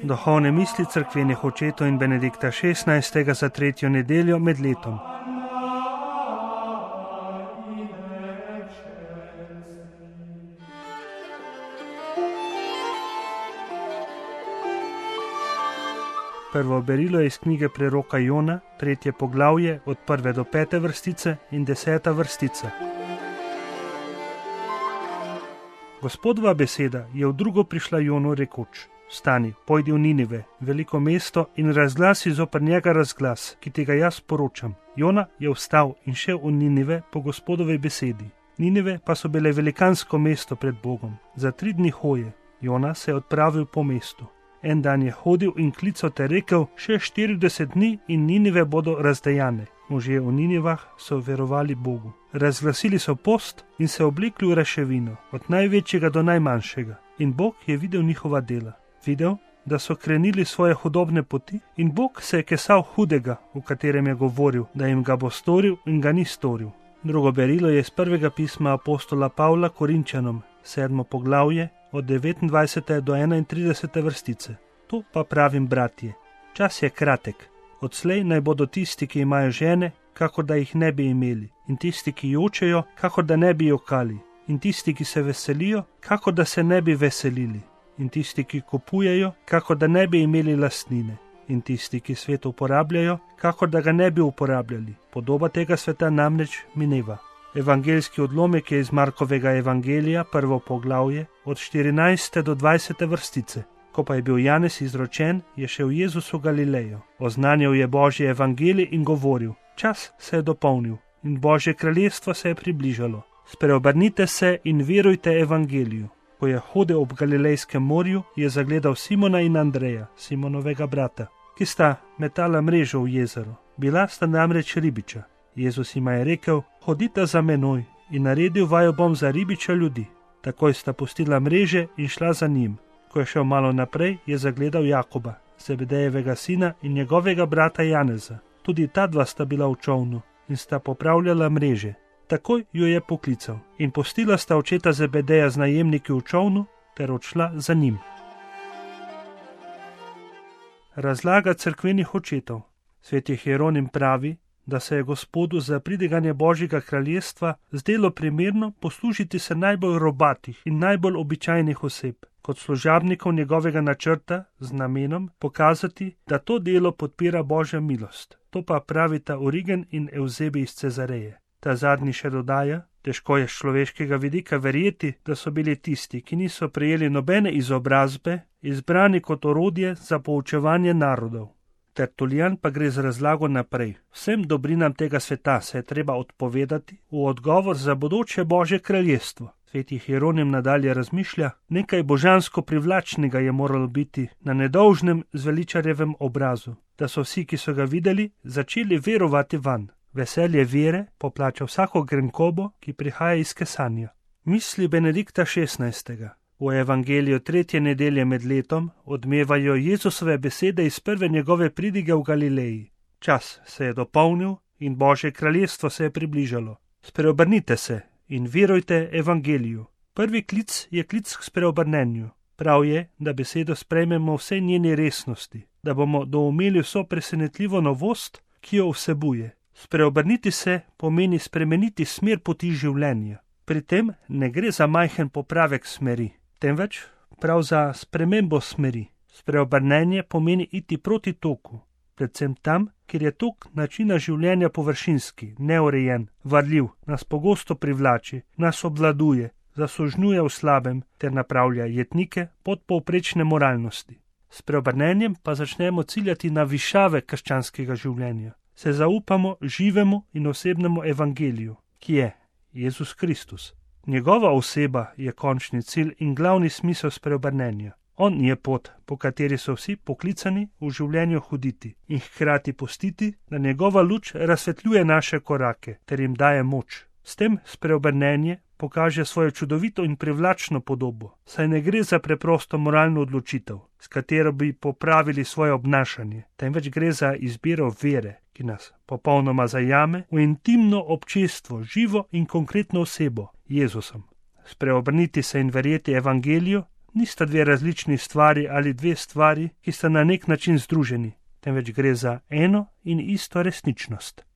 Duhovne misli cerkvenih očetov in Benedikta XVI. Za tretjo nedeljo med letom. Prvo berilo je iz knjige preroka Jona, 3. poglavje, od 1. do 5. vrstice in 10. vrstica. Gospodova beseda je v drugo prišla Jonu rekoč: Vstani, pojdi v Ninive, veliko mesto, in razglasi zoper njega razglas, ki ti ga jaz poročam. Jona je vstal in šel v Ninive po Gospodovi besedi. Ninive pa so bile velikansko mesto pred Bogom. Za 3 dni hoje Jona se je odpravil po mestu. En dan je hodil in klical ter rekel: še 40 dni in Ninive bodo razdejane. Možje v Ninivah so verovali Bogu. Razglasili so post in se oblekli v raševino, od največjega do najmanjšega. In Bog je videl njihova dela. Videl, da so krenili svoje hudobne poti, in Bog se je kesal hudega, v katerem je govoril, da jim ga bo storil in ga ni storil. Drugo berilo je iz prvega pisma apostola Pavla Korinčanom, 7. poglavje, od 29. do 31. vrstice. To pa pravim, bratje, čas je kratek. Odslej naj bodo tisti, ki imajo žene, kakor da jih ne bi imeli, in tisti, ki jočejo, kakor da ne bi jokali, in tisti, ki se veselijo, kakor da se ne bi veselili, in tisti, ki kupujejo, kakor da ne bi imeli lastnine, in tisti, ki svet uporabljajo, kakor da ga ne bi uporabljali. Podoba tega sveta namreč mineva. Evangeljski odlomek je iz Markovega evangelija, 1. poglavje, od 14. do 20. vrstice. Ko pa je bil Janez izročen, je šel Jezus v Galilejo. Oznanjal je Božje evangelij in govoril: Čas se je dopolnil in Božje kraljestvo se je približalo. Spreobrnite se in verujte evangeliju. Ko je hodil ob Galilejskem morju, je zagledal Simona in Andreja, Simonovega brata, ki sta metala mrežo v jezero. Bila sta namreč ribiča. Jezus jima je rekel: Hodita za menoj, in naredil vaju bom za ribiča ljudi. Takoj sta pustila mreže in šla za njim. Ko je šel malo naprej, je zagledal Jakoba, Zebedejevega sina, in njegovega brata Janeza. Tudi ta dva sta bila v čolnu in sta popravljala mreže. Takoj jo je poklical in pustila sta očeta Zebedeja z najemniki v čolnu ter odšla za njim. Razlaga cerkvenih očetov. Sveti Hieronim pravi, da se je Gospodu za pridiganje Božjega kraljestva zdelo primerno poslužiti se najbolj robatih in najbolj običajnih oseb kot služabnikov njegovega načrta z namenom pokazati, da to delo podpira Božja milost. To pa pravita Origen in Evzebi iz Cezareje. Ta zadnji še dodaja: težko je z človeškega vidika verjeti, da so bili tisti, ki niso prejeli nobene izobrazbe, izbrani kot orodje za poučevanje narodov. Tertulijan pa gre z razlago naprej. Vsem dobrinam tega sveta se je treba odpovedati v odgovor za bodoče Božje kraljestvo. Sveti Hieronim nadalje razmišlja: nekaj božansko privlačnega je moralo biti na nedolžnem zveličarjevem obrazu, da so vsi, ki so ga videli, začeli verovati vanj. Veselje vere poplača vsako grenkobo, ki prihaja iz kesanja. Misli Benedikta XVI. V evangeliju 3. nedelje med letom odmevajo Jezusove besede iz prve njegove pridige v Galileji. Čas se je dopolnil in Božje kraljestvo se je približalo. Spreobrnite se in verujte evangeliju. Prvi klic je klic k spreobrnenju. Prav je, da besedo sprejmemo vsej njeni resnosti, da bomo doumeli vso presenetljivo novost, ki jo vsebuje. Spreobrniti se pomeni spremeniti smer poti življenja. Pri tem ne gre za majhen popravek smeri, temveč prav za spremembo smeri. Spreobrnenje pomeni iti proti toku, predvsem tam, kjer je tok načina življenja površinski, neurejen, varljiv, nas pogosto privlači, nas obvladuje, zasužnjuje v slabem ter napravlja jetnike podpovprečne moralnosti. S preobrnenjem pa začnemo ciljati na višave krščanskega življenja. Se zaupamo živemu in osebnemu evangeliju, ki je Jezus Kristus. Njegova oseba je končni cilj in glavni smisel spreobrnenja. On je pot, po kateri so vsi poklicani v življenju hoditi in hkrati pustiti, da njegova luč razsvetljuje naše korake ter jim daje moč. S tem spreobrnenje pokaže svojo čudovito in privlačno podobo, saj ne gre za preprosto moralno odločitev, s katero bi popravili svoje obnašanje, temveč gre za izbiro vere, ki nas popolnoma zajame v intimno občestvo, živo in konkretno osebo, Jezusom. Spreobrniti se in verjeti evangeliju nista dve različni stvari ali dve stvari, ki sta na nek način združeni, temveč gre za eno in isto resničnost.